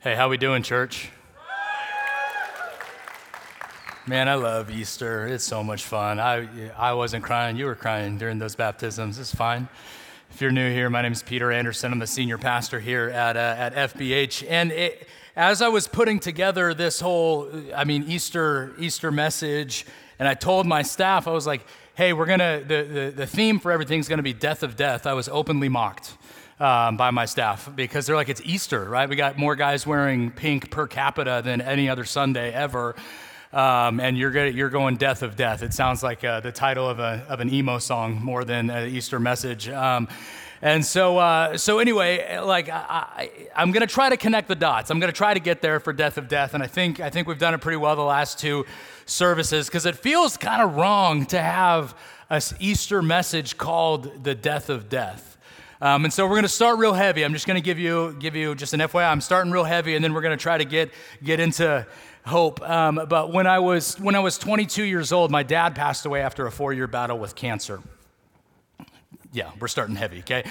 Hey, how we doing, church? Man, I love Easter. It's so much fun. I wasn't crying. You were crying during those baptisms. It's fine. If you're new here, my name is Peter Anderson. I'm the senior pastor here at FBH. And as I was putting together this whole, Easter message, and I told my staff, I was like, hey, the theme for everything's gonna be death of death. I was openly mocked by my staff because they're like, it's Easter, right? We got more guys wearing pink per capita than any other Sunday ever. And you're going death of death. It sounds like the title of an emo song more than an Easter message. And so anyway, like I'm gonna try to connect the dots. I'm gonna try to get there for death of death, and I think we've done it pretty well the last two services because it feels kind of wrong to have an Easter message called the death of death. And so we're going to start real heavy. I'm just going to give you just an FYI. I'm starting real heavy, and then we're going to try to get into hope. But when I was 22 years old, my dad passed away after a 4-year battle with cancer. Yeah, we're starting heavy, okay?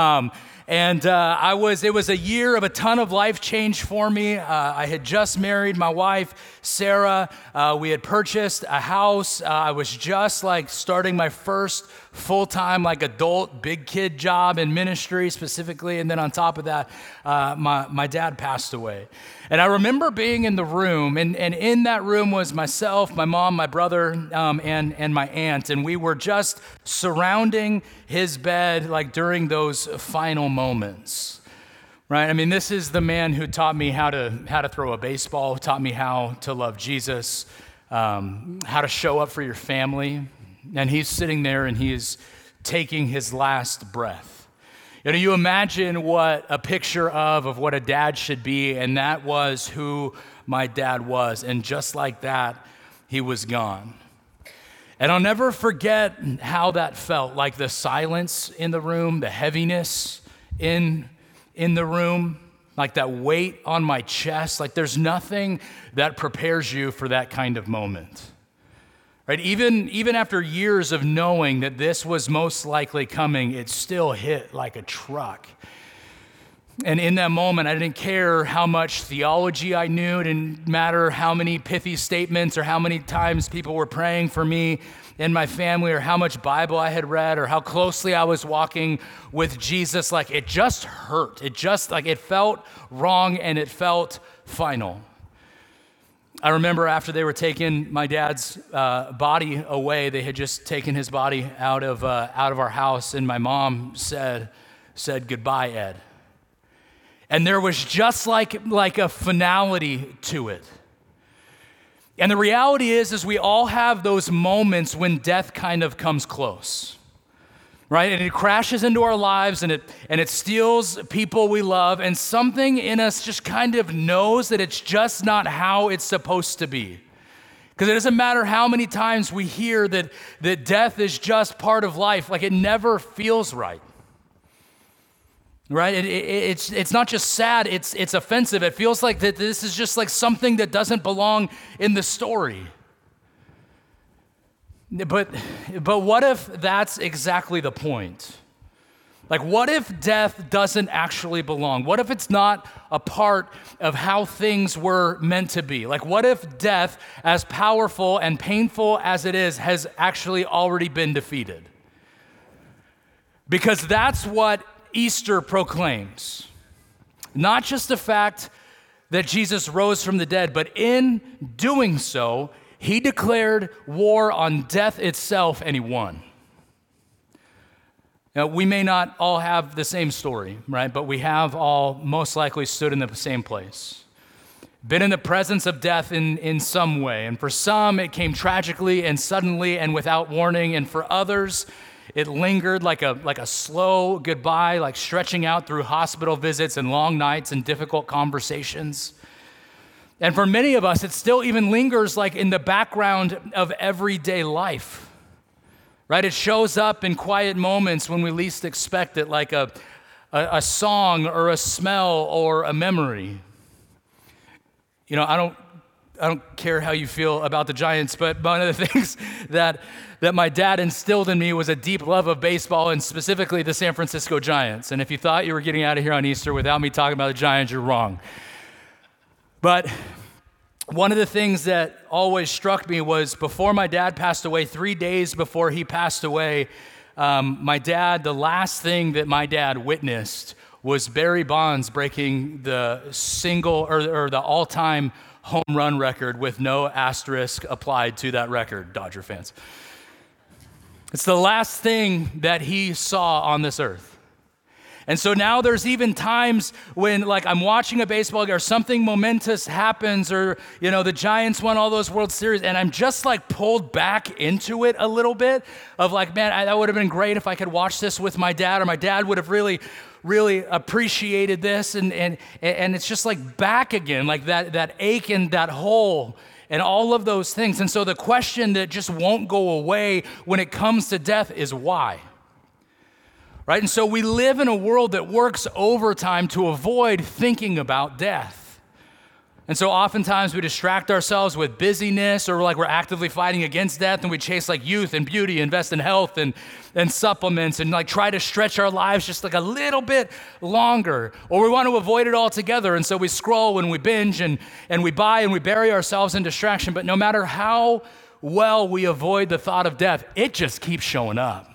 It was a year of a ton of life change for me. I had just married my wife, Sarah. We had purchased a house. I was just like starting my first full-time like adult big kid job in ministry specifically. And then on top of that, my dad passed away. And I remember being in the room, and in that room was myself, my mom, my brother, and my aunt. And we were just surrounding his bed like during those final moments, right? I mean, this is the man who taught me how to throw a baseball, taught me how to love Jesus, how to show up for your family. And he's sitting there and he is taking his last breath. You know, you imagine what a picture of what a dad should be, and that was who my dad was. And just like that, he was gone. And I'll never forget how that felt, like the silence in the room, the heaviness in the room, like that weight on my chest. Like there's nothing that prepares you for that kind of moment. Right? Even after years of knowing that this was most likely coming, it still hit like a truck. And in that moment, I didn't care how much theology I knew. It didn't matter how many pithy statements or how many times people were praying for me and my family, or how much Bible I had read, or how closely I was walking with Jesus. Like it just hurt. It felt wrong, and it felt final. I remember after they were taking my dad's body away, they had just taken his body out of our house, and my mom said goodbye, Ed. And there was just like a finality to it. And the reality is we all have those moments when death kind of comes close, right? And it crashes into our lives, and it steals people we love, and something in us just kind of knows that it's just not how it's supposed to be. Because it doesn't matter how many times we hear that death is just part of life, like it never feels right. Right? It's not just sad, it's offensive. It feels like that this is just like something that doesn't belong in the story. But what if that's exactly the point? Like, what if death doesn't actually belong? What if it's not a part of how things were meant to be? Like, what if death, as powerful and painful as it is, has actually already been defeated? Because that's what Easter proclaims. Not just the fact that Jesus rose from the dead, but in doing so, he declared war on death itself, and he won. Now, we may not all have the same story, right? But we have all most likely stood in the same place. Been in the presence of death in some way. And for some, it came tragically and suddenly and without warning. And for others, it lingered like a slow goodbye, like stretching out through hospital visits and long nights and difficult conversations. And for many of us, it still even lingers like in the background of everyday life, right? It shows up in quiet moments when we least expect it, like a song or a smell or a memory. You know, I don't care how you feel about the Giants, but one of the things that my dad instilled in me was a deep love of baseball, and specifically the San Francisco Giants. And if you thought you were getting out of here on Easter without me talking about the Giants, you're wrong. But one of the things that always struck me was before my dad passed away, 3 days before he passed away, the last thing that my dad witnessed was Barry Bonds breaking the the all-time home run record with no asterisk applied to that record, Dodger fans. It's the last thing that he saw on this earth. And so now there's even times when like I'm watching a baseball game or something momentous happens or, the Giants won all those World Series and I'm just like pulled back into it a little bit of like, man, that would have been great if I could watch this with my dad or my dad would have really appreciated this. And it's just like back again, like that ache and that hole and all of those things. And so the question that just won't go away when it comes to death is why? Right? And so we live in a world that works overtime to avoid thinking about death. And so oftentimes we distract ourselves with busyness or like we're actively fighting against death and we chase like youth and beauty, invest in health and supplements and like try to stretch our lives just like a little bit longer. Or we want to avoid it altogether. And so we scroll and we binge and we buy and we bury ourselves in distraction. But no matter how well we avoid the thought of death, it just keeps showing up.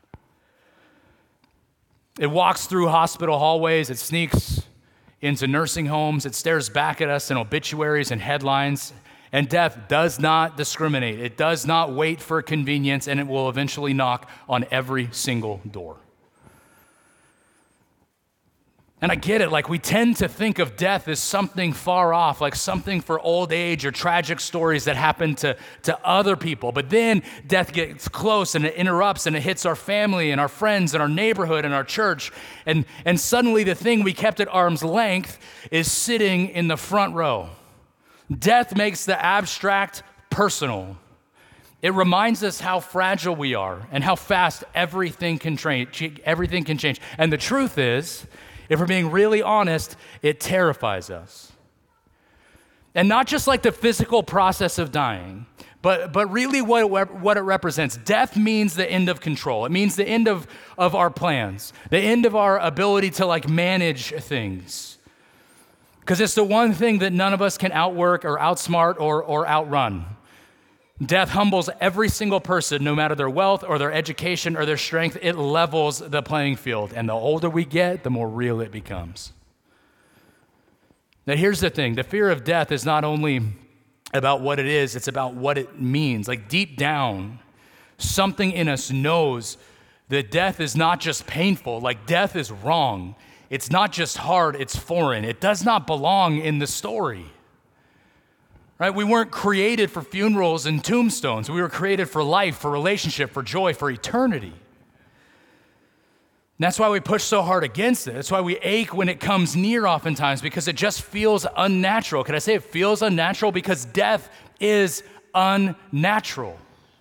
It walks through hospital hallways, it sneaks into nursing homes, it stares back at us in obituaries and headlines, and death does not discriminate. It does not wait for convenience, and it will eventually knock on every single door. And I get it, like we tend to think of death as something far off, like something for old age or tragic stories that happen to other people. But then death gets close and it interrupts and it hits our family and our friends and our neighborhood and our church. And suddenly the thing we kept at arm's length is sitting in the front row. Death makes the abstract personal. It reminds us how fragile we are and how fast everything can change. And the truth is, if we're being really honest, it terrifies us. And not just like the physical process of dying, but really what it represents. Death means the end of control. It means the end of our plans, the end of our ability to like manage things. Because it's the one thing that none of us can outwork or outsmart or outrun. Death humbles every single person, no matter their wealth or their education or their strength. It levels the playing field. And the older we get, the more real it becomes. Now, here's the thing. The fear of death is not only about what it is, it's about what it means. Like deep down, something in us knows that death is not just painful. Like death is wrong. It's not just hard, it's foreign. It does not belong in the story. Right? We weren't created for funerals and tombstones. We were created for life, for relationship, for joy, for eternity. And that's why we push so hard against it. That's why we ache when it comes near oftentimes, because it just feels unnatural. Can I say it feels unnatural? Because death is unnatural.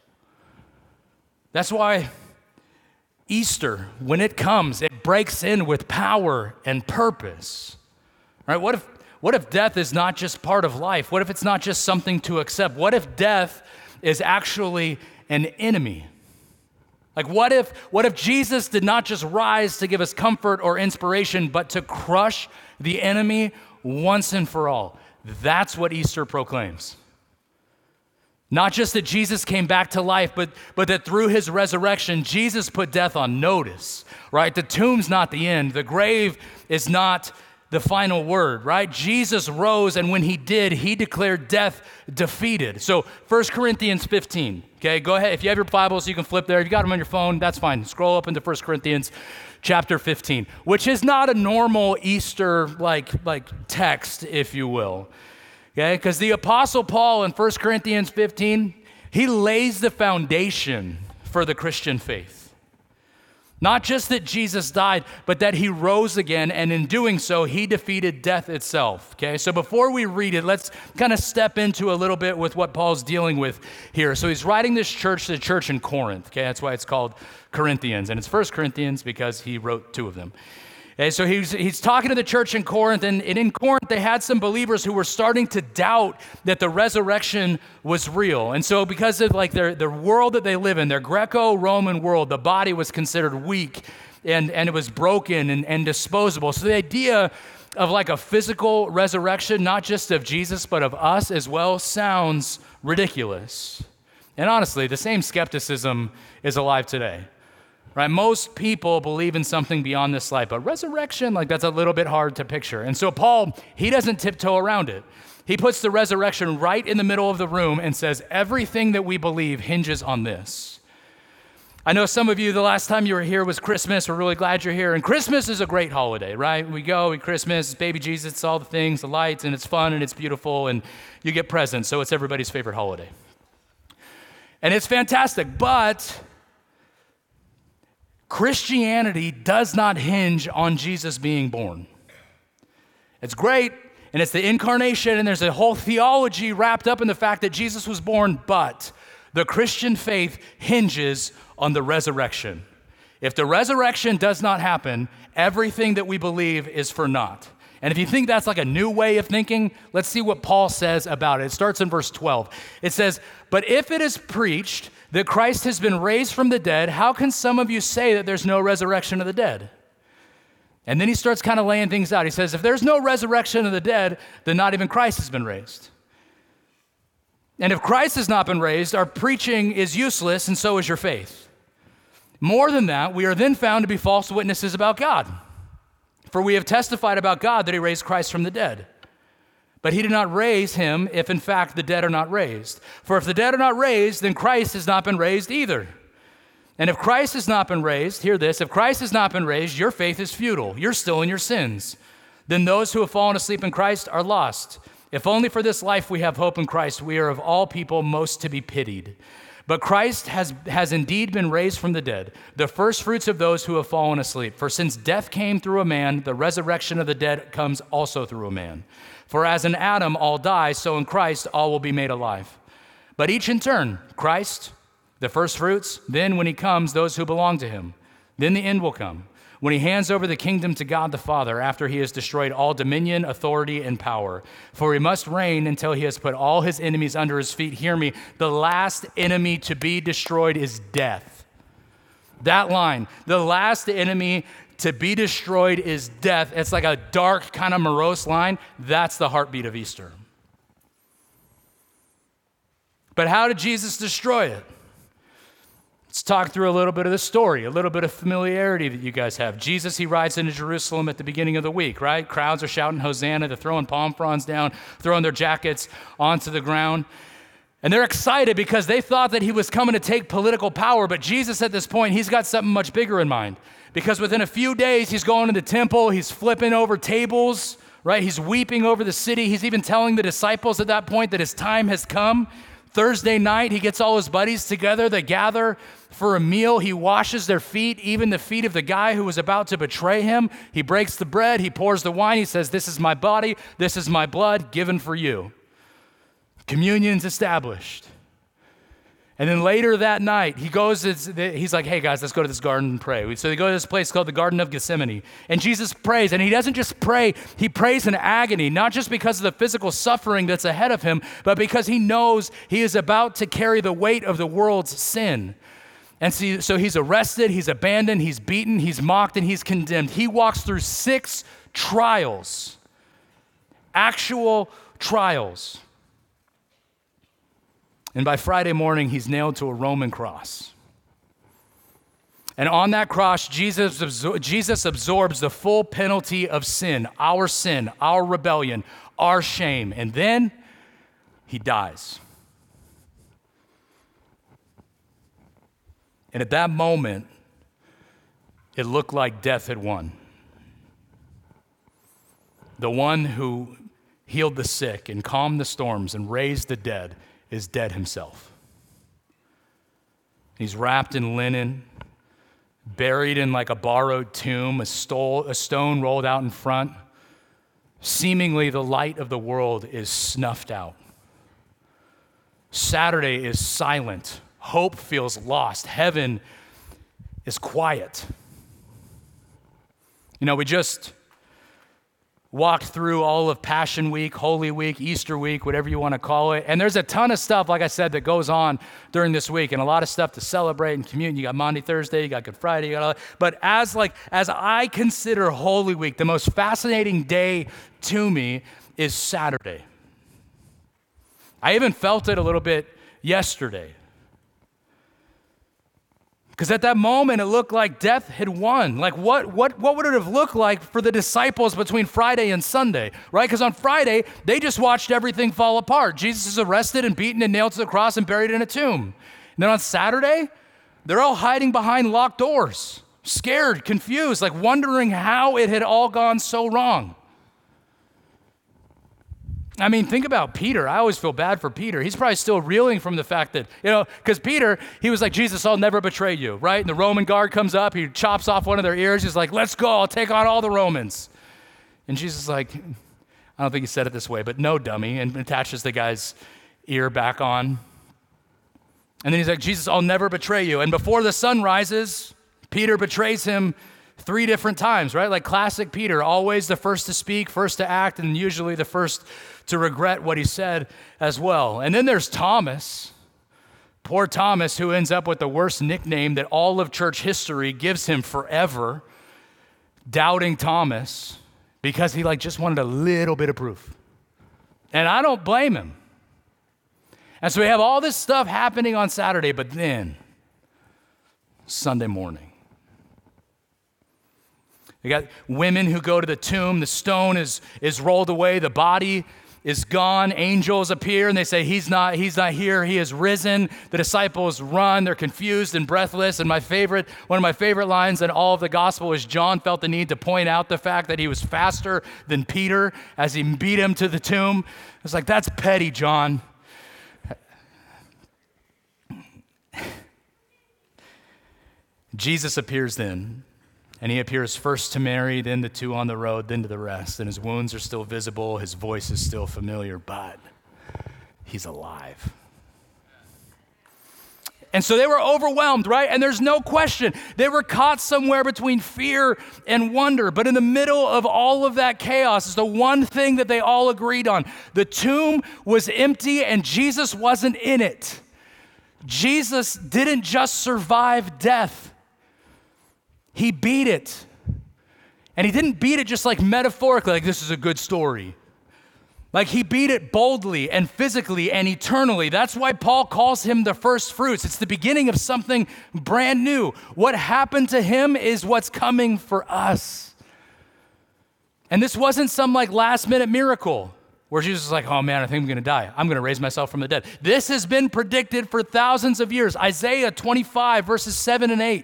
That's why Easter, when it comes, it breaks in with power and purpose. Right? What if death is not just part of life? What if it's not just something to accept? What if death is actually an enemy? Like what if Jesus did not just rise to give us comfort or inspiration, but to crush the enemy once and for all? That's what Easter proclaims. Not just that Jesus came back to life, but that through his resurrection, Jesus put death on notice, right? The tomb's not the end. The grave is not the final word, right? Jesus rose, and when he did, he declared death defeated. So 1 Corinthians 15, okay? Go ahead. If you have your Bibles, you can flip there. If you got them on your phone, that's fine. Scroll up into 1 Corinthians chapter 15, which is not a normal Easter like text, if you will, okay? Because the Apostle Paul in 1 Corinthians 15, he lays the foundation for the Christian faith. Not just that Jesus died, but that he rose again, and in doing so, he defeated death itself, okay? So before we read it, let's kind of step into a little bit with what Paul's dealing with here. So he's writing this church to the church in Corinth, okay? That's why it's called Corinthians, and it's 1 Corinthians because he wrote two of them. Okay, so he's talking to the church in Corinth, and in Corinth, they had some believers who were starting to doubt that the resurrection was real. And so because of like the world that they live in, their Greco-Roman world, the body was considered weak, and it was broken and disposable. So the idea of like a physical resurrection, not just of Jesus, but of us as well, sounds ridiculous. And honestly, the same skepticism is alive today, right? Most people believe in something beyond this life, but resurrection, like that's a little bit hard to picture. And so Paul, he doesn't tiptoe around it. He puts the resurrection right in the middle of the room and says, everything that we believe hinges on this. I know some of you, the last time you were here was Christmas. We're really glad you're here. And Christmas is a great holiday, right? We go at Christmas, it's baby Jesus, it's all the things, the lights, and it's fun and it's beautiful, and you get presents, so it's everybody's favorite holiday. And it's fantastic, but Christianity does not hinge on Jesus being born. It's great, and it's the incarnation, and there's a whole theology wrapped up in the fact that Jesus was born, but the Christian faith hinges on the resurrection. If the resurrection does not happen, everything that we believe is for naught. And if you think that's like a new way of thinking, let's see what Paul says about it. It starts in verse 12. It says, "But if it is preached that Christ has been raised from the dead, how can some of you say that there's no resurrection of the dead?" And then he starts kind of laying things out. He says, if there's no resurrection of the dead, then not even Christ has been raised. And if Christ has not been raised, our preaching is useless, and so is your faith. More than that, we are then found to be false witnesses about God. For we have testified about God that he raised Christ from the dead. But he did not raise him if in fact the dead are not raised. For if the dead are not raised, then Christ has not been raised either. And if Christ has not been raised, hear this, if Christ has not been raised, your faith is futile. You're still in your sins. Then those who have fallen asleep in Christ are lost. If only for this life we have hope in Christ, we are of all people most to be pitied. But Christ has indeed been raised from the dead, the first fruits of those who have fallen asleep. For since death came through a man, the resurrection of the dead comes also through a man. For as in Adam all die, so in Christ all will be made alive. But each in turn, Christ, the first fruits, then when he comes, those who belong to him. Then the end will come, when he hands over the kingdom to God the Father after he has destroyed all dominion, authority, and power. For he must reign until he has put all his enemies under his feet. Hear me, the last enemy to be destroyed is death. That line, the last enemy to be destroyed is death. It's like a dark, kind of morose line. That's the heartbeat of Easter. But how did Jesus destroy it? Let's talk through a little bit of the story, a little bit of familiarity that you guys have. Jesus, he rides into Jerusalem at the beginning of the week, right? Crowds are shouting Hosanna. They're throwing palm fronds down, throwing their jackets onto the ground. And they're excited because they thought that he was coming to take political power. But Jesus, at this point, he's got something much bigger in mind. Because within a few days, he's going to the temple. He's flipping over tables, right? He's weeping over the city. He's even telling the disciples at that point that his time has come. Thursday night, he gets all his buddies together. They gather for a meal. He washes their feet, even the feet of the guy who was about to betray him. He breaks the bread. He pours the wine. He says, "This is my body. This is my blood given for you." Communion's established. And then later that night, he's like, "Hey guys, let's go to this garden and pray." So they go to this place called the Garden of Gethsemane. And Jesus prays, and he doesn't just pray, he prays in agony, not just because of the physical suffering that's ahead of him, but because he knows he is about to carry the weight of the world's sin. And so he's arrested, he's abandoned, he's beaten, he's mocked, and he's condemned. He walks through 6 trials, actual trials. And by Friday morning, he's nailed to a Roman cross. And on that cross, Jesus absorbs the full penalty of sin, our rebellion, our shame. And then he dies. And at that moment, it looked like death had won. The one who healed the sick and calmed the storms and raised the dead is dead himself. He's wrapped in linen, buried in like a borrowed tomb, a stone rolled out in front. Seemingly the light of the world is snuffed out. Saturday is silent. Hope feels lost. Heaven is quiet. You know, we just walked through all of Passion Week, Holy Week, Easter Week, whatever you want to call it. And there's a ton of stuff, like I said, that goes on during this week, and a lot of stuff to celebrate and commune. You got Maundy Thursday, you got Good Friday, you got all that. But as I consider Holy Week, the most fascinating day to me is Saturday. I even felt it a little bit yesterday. Because at that moment, it looked like death had won. Like what would it have looked like for the disciples between Friday and Sunday, right? Because on Friday, they just watched everything fall apart. Jesus is arrested and beaten and nailed to the cross and buried in a tomb. And then on Saturday, they're all hiding behind locked doors, scared, confused, like wondering how it had all gone so wrong. I mean, think about Peter. I always feel bad for Peter. He's probably still reeling from the fact that, because Peter, he was like, Jesus, I'll never betray you, right? And the Roman guard comes up, he chops off one of their ears. He's like, let's go, I'll take on all the Romans. And Jesus is like, I don't think he said it this way, but no, dummy, and attaches the guy's ear back on. And then he's like, Jesus, I'll never betray you. And before the sun rises, Peter betrays him 3 different times, right? Like classic Peter, always the first to speak, first to act, and usually the first to regret what he said as well. And then there's Thomas, poor Thomas, who ends up with the worst nickname that all of church history gives him forever, Doubting Thomas, because he just wanted a little bit of proof. And I don't blame him. And so we have all this stuff happening on Saturday, but then Sunday morning, you got women who go to the tomb. The stone is rolled away. The body is gone. Angels appear and they say, he's not here. He is risen. The disciples run. They're confused and breathless. And one of my favorite lines in all of the gospel is John felt the need to point out the fact that he was faster than Peter as he beat him to the tomb. It's like, that's petty, John. Jesus appears then. And he appears first to Mary, then the 2 on the road, then to the rest. And his wounds are still visible, his voice is still familiar, but he's alive. And so they were overwhelmed, right? And there's no question. They were caught somewhere between fear and wonder. But in the middle of all of that chaos is the one thing that they all agreed on. The tomb was empty and Jesus wasn't in it. Jesus didn't just survive death. He beat it. And he didn't beat it just like metaphorically, like this is a good story. Like he beat it boldly and physically and eternally. That's why Paul calls him the first fruits. It's the beginning of something brand new. What happened to him is what's coming for us. And this wasn't some last minute miracle where Jesus was like, oh man, I think I'm going to die. I'm going to raise myself from the dead. This has been predicted for thousands of years. Isaiah 25 verses 7 and 8.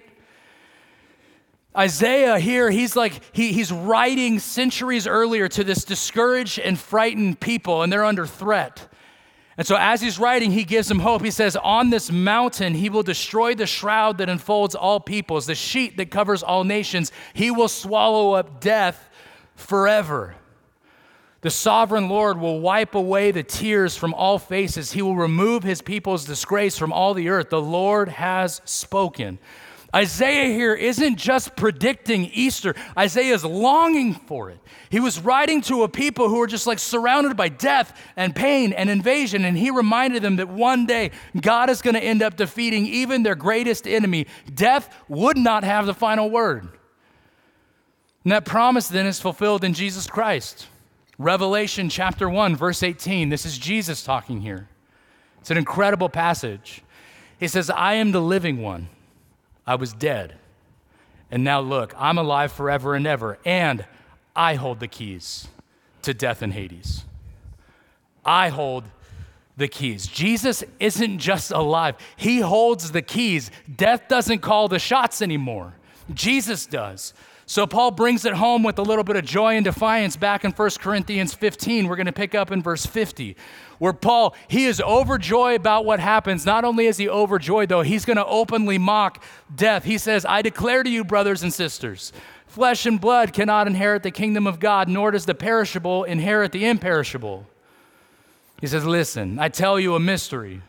Isaiah here, he's writing centuries earlier to this discouraged and frightened people, and they're under threat. And so as he's writing, he gives them hope. He says, on this mountain, he will destroy the shroud that enfolds all peoples, the sheet that covers all nations. He will swallow up death forever. The sovereign Lord will wipe away the tears from all faces. He will remove his people's disgrace from all the earth. The Lord has spoken. Isaiah here isn't just predicting Easter. Isaiah is longing for it. He was writing to a people who were just surrounded by death and pain and invasion, and he reminded them that one day God is going to end up defeating even their greatest enemy. Death would not have the final word. And that promise then is fulfilled in Jesus Christ. Revelation chapter 1, verse 18. This is Jesus talking here. It's an incredible passage. He says, I am the living one. I was dead, and now look, I'm alive forever and ever, and I hold the keys to death and Hades. I hold the keys. Jesus isn't just alive. He holds the keys. Death doesn't call the shots anymore. Jesus does. So Paul brings it home with a little bit of joy and defiance back in 1 Corinthians 15. We're going to pick up in verse 50, where Paul, he is overjoyed about what happens. Not only is he overjoyed, though, he's going to openly mock death. He says, I declare to you, brothers and sisters, flesh and blood cannot inherit the kingdom of God, nor does the perishable inherit the imperishable. He says, listen, I tell you a mystery.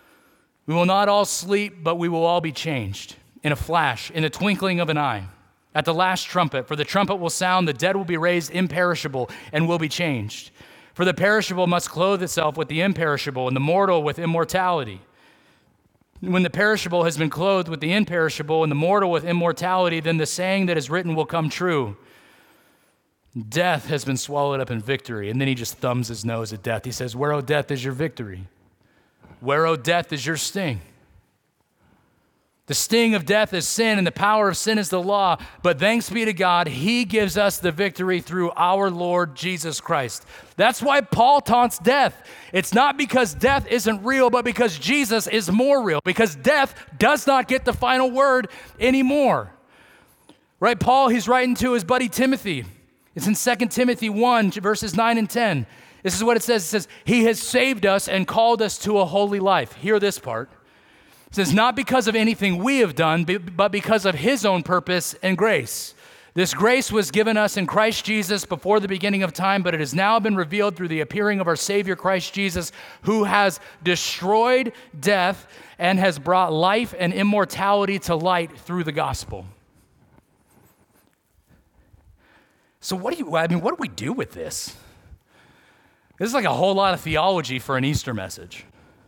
We will not all sleep, but we will all be changed in a flash, in the twinkling of an eye. at the last trumpet. For the trumpet will sound, the dead will be raised imperishable and will be changed. For the perishable must clothe itself with the imperishable, and the mortal with immortality. When the perishable has been clothed with the imperishable and the mortal with immortality, then the saying that is written will come true. Death has been swallowed up in victory. And then he just thumbs his nose at death. He says, where, O death, is your victory? Where, O death, is your sting? The sting of death is sin, and the power of sin is the law. But thanks be to God, he gives us the victory through our Lord Jesus Christ. That's why Paul taunts death. It's not because death isn't real, but because Jesus is more real, because death does not get the final word anymore. Right? Paul, he's writing to his buddy Timothy. It's in 2 Timothy 1, verses 9 and 10. This is what it says. It says, he has saved us and called us to a holy life. Hear this part. It says, not because of anything we have done, but because of his own purpose and grace. This grace was given us in Christ Jesus before the beginning of time, but it has now been revealed through the appearing of our Savior Christ Jesus, who has destroyed death and has brought life and immortality to light through the gospel. So what do we do with this? This is like a whole lot of theology for an Easter message.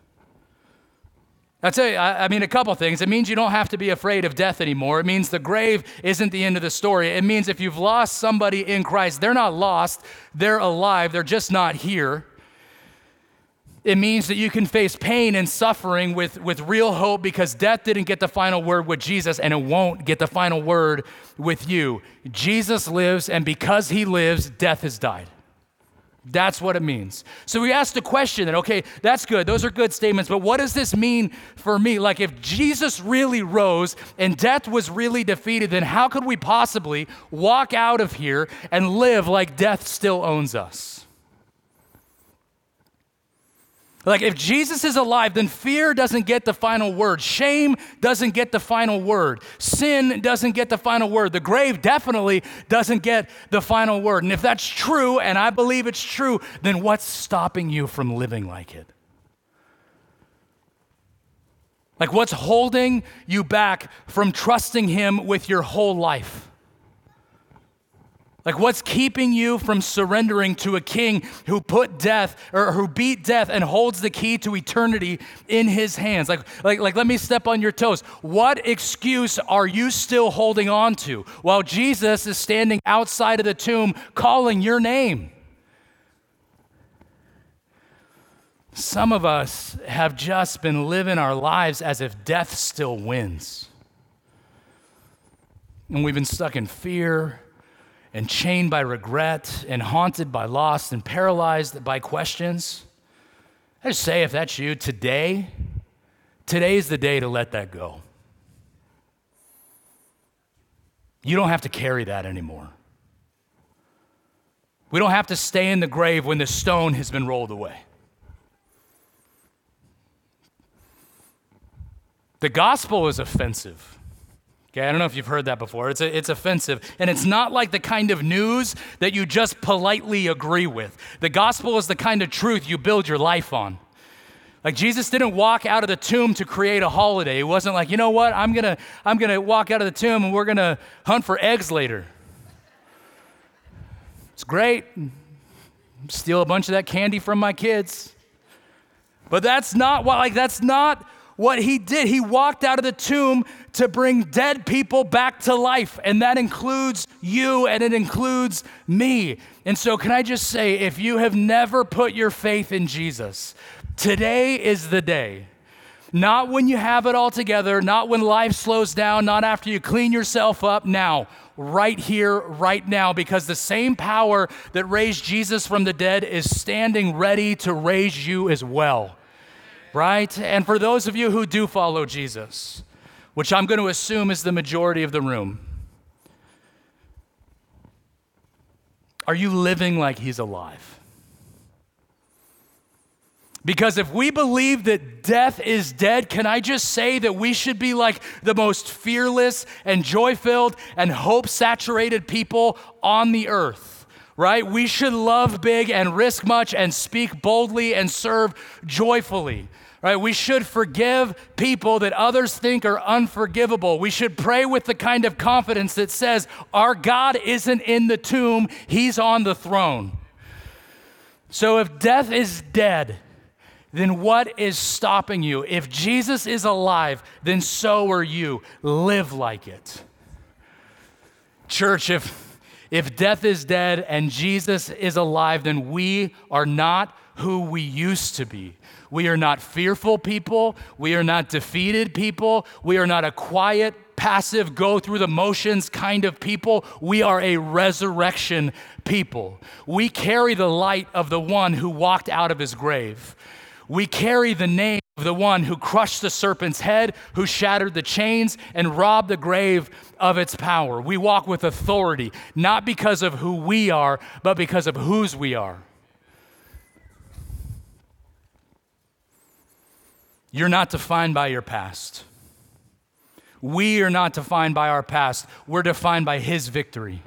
I'll tell you, a couple things. It means you don't have to be afraid of death anymore. It means the grave isn't the end of the story. It means if you've lost somebody in Christ, they're not lost, they're alive, they're just not here. It means that you can face pain and suffering with real hope because death didn't get the final word with Jesus and it won't get the final word with you. Jesus lives, and because he lives, death has died. That's what it means. So we asked the question that, okay, that's good. Those are good statements, but what does this mean for me? Like if Jesus really rose and death was really defeated, then how could we possibly walk out of here and live like death still owns us? Like if Jesus is alive, then fear doesn't get the final word. Shame doesn't get the final word. Sin doesn't get the final word. The grave definitely doesn't get the final word. And if that's true, and I believe it's true, then what's stopping you from living like it? Like what's holding you back from trusting him with your whole life? Like what's keeping you from surrendering to a king who put death or who beat death and holds the key to eternity in his hands? Like let me step on your toes. What excuse are you still holding on to while Jesus is standing outside of the tomb calling your name? Some of us have just been living our lives as if death still wins. And we've been stuck in fear and chained by regret, and haunted by loss, and paralyzed by questions. I just say, if that's you, today's the day to let that go. You don't have to carry that anymore. We don't have to stay in the grave when the stone has been rolled away. The gospel is offensive. Okay, I don't know if you've heard that before. It's offensive. And it's not like the kind of news that you just politely agree with. The gospel is the kind of truth you build your life on. Like Jesus didn't walk out of the tomb to create a holiday. It wasn't like, you know what, I'm gonna walk out of the tomb and we're gonna hunt for eggs later. It's great. Steal a bunch of that candy from my kids. But that's not what he did. He walked out of the tomb to bring dead people back to life, and that includes you and it includes me. And so can I just say, if you have never put your faith in Jesus, today is the day. Not when you have it all together, not when life slows down, not after you clean yourself up. Now, right here, right now, because the same power that raised Jesus from the dead is standing ready to raise you as well. Right? And for those of you who do follow Jesus, which I'm going to assume is the majority of the room, are you living like he's alive? Because if we believe that death is dead, can I just say that we should be like the most fearless and joy-filled and hope-saturated people on the earth? right? We should love big and risk much and speak boldly and serve joyfully, right? We should forgive people that others think are unforgivable. We should pray with the kind of confidence that says, our God isn't in the tomb, he's on the throne. So if death is dead, then what is stopping you? If Jesus is alive, then so are you. Live like it. Church, if death is dead and Jesus is alive, then we are not who we used to be. We are not fearful people. We are not defeated people. We are not a quiet, passive, go through the motions kind of people. We are a resurrection people. We carry the light of the one who walked out of his grave. We carry the name of the one who crushed the serpent's head, who shattered the chains and robbed the grave of its power. We walk with authority, not because of who we are, but because of whose we are. You're not defined by your past. We are not defined by our past. We're defined by his victory.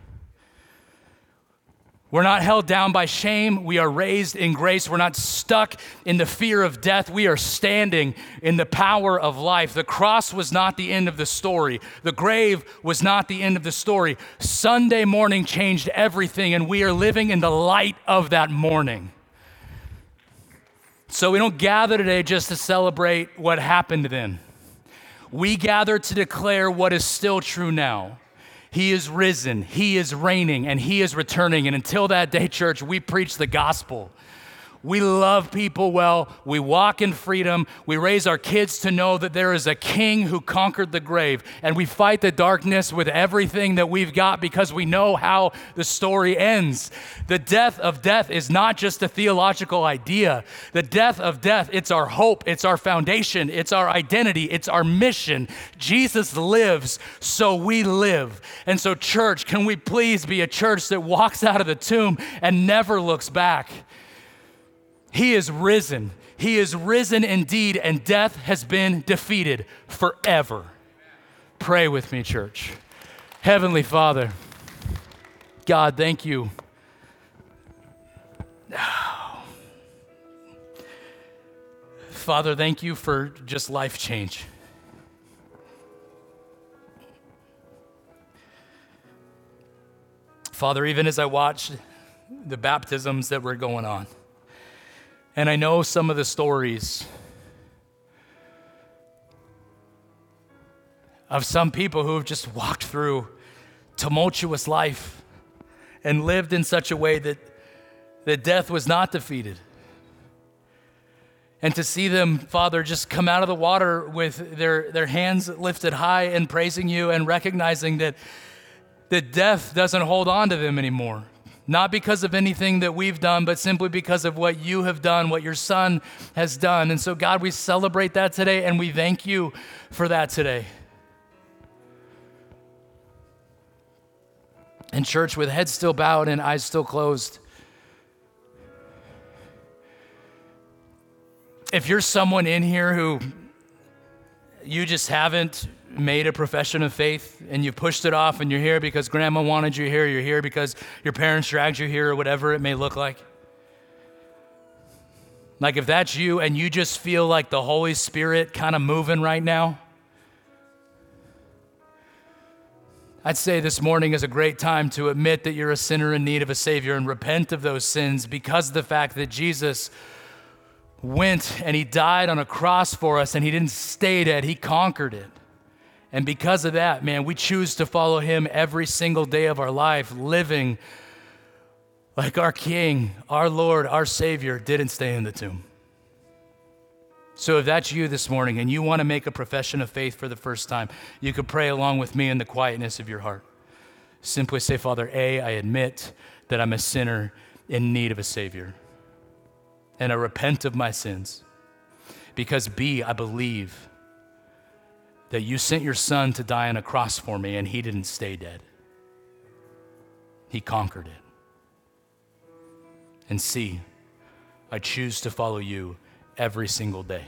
We're not held down by shame. We are raised in grace. We're not stuck in the fear of death. We are standing in the power of life. The cross was not the end of the story. The grave was not the end of the story. Sunday morning changed everything, and we are living in the light of that morning. So we don't gather today just to celebrate what happened then. We gather to declare what is still true now. He is risen, he is reigning, and he is returning. And until that day, church, we preach the gospel. We love people well. We walk in freedom. We raise our kids to know that there is a king who conquered the grave. And we fight the darkness with everything that we've got because we know how the story ends. The death of death is not just a theological idea. The death of death, it's our hope. It's our foundation. It's our identity. It's our mission. Jesus lives, so we live. And so, church, can we please be a church that walks out of the tomb and never looks back? He is risen. He is risen indeed, and death has been defeated forever. Pray with me, church. Heavenly Father, God, thank you. Father, thank you for just life change. Father, even as I watched the baptisms that were going on, and I know some of the stories of some people who have just walked through tumultuous life and lived in such a way that death was not defeated. And to see them, Father, just come out of the water with their hands lifted high and praising you and recognizing that death doesn't hold on to them anymore. Not because of anything that we've done, but simply because of what you have done, what your Son has done. And so, God, we celebrate that today, and we thank you for that today. And church, with heads still bowed and eyes still closed, if you're someone in here who you just haven't made a profession of faith and you pushed it off and you're here because grandma wanted you here, you're here because your parents dragged you here, or whatever it may look like. Like if that's you and you just feel like the Holy Spirit kind of moving right now, I'd say this morning is a great time to admit that you're a sinner in need of a Savior and repent of those sins because of the fact that Jesus went and he died on a cross for us and he didn't stay dead, he conquered it. And because of that, man, we choose to follow him every single day of our life, living like our King, our Lord, our Savior didn't stay in the tomb. So if that's you this morning and you want to make a profession of faith for the first time, you could pray along with me in the quietness of your heart. Simply say, Father, A, I admit that I'm a sinner in need of a Savior. And I repent of my sins. Because B, I believe that you sent your Son to die on a cross for me and he didn't stay dead. He conquered it. And C, I choose to follow you every single day.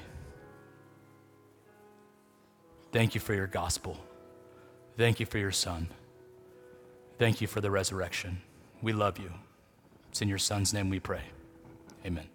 Thank you for your gospel. Thank you for your Son. Thank you for the resurrection. We love you. It's in your Son's name we pray. Amen.